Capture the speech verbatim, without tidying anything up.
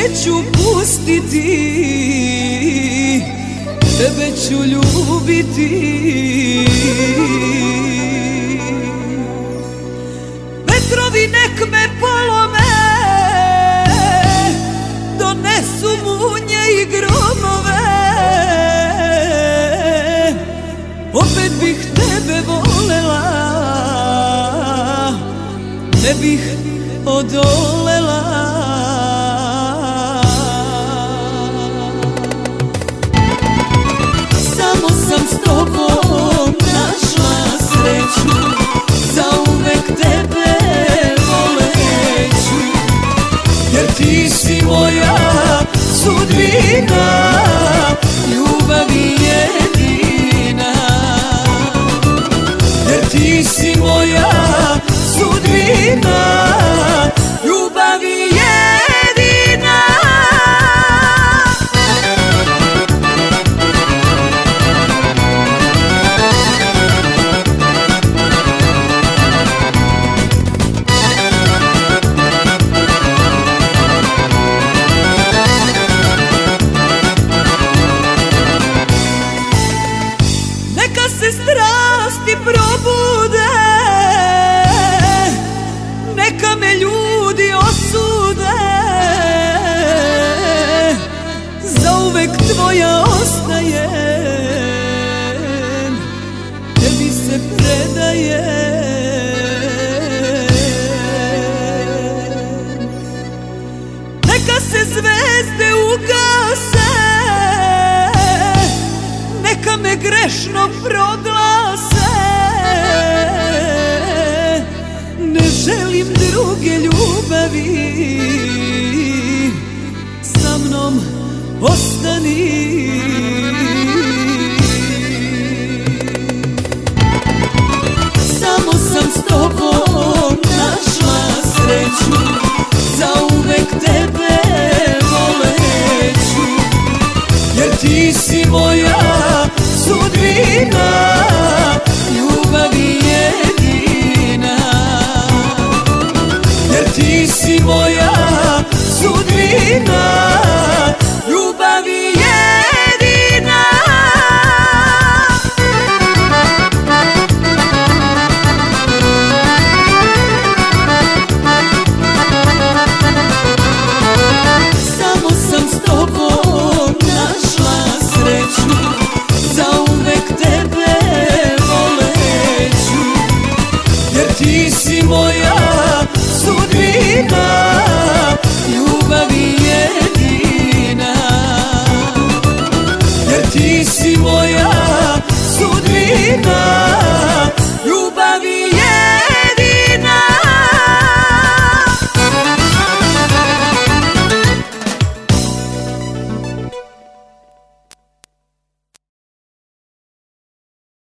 neću pustiti, tebe ću ljubiti. Vetrovi nek me polome, donesu munje i gromove, opet bih tebe volela, ne bih odolela. Samo sam s tobom našla sreću, zauvek tebe voleću, jer ti si moja sudbina, ljubav i jedina. Jer ti si moja sudbina, ljubav i jedina. Neka se strasti probude, neka me ljudi osude, zauvek tvoja ostajem, tebi se predajem. Neka se zvezde ugase, neka me grešno proglase, ne želim druge ljubavi.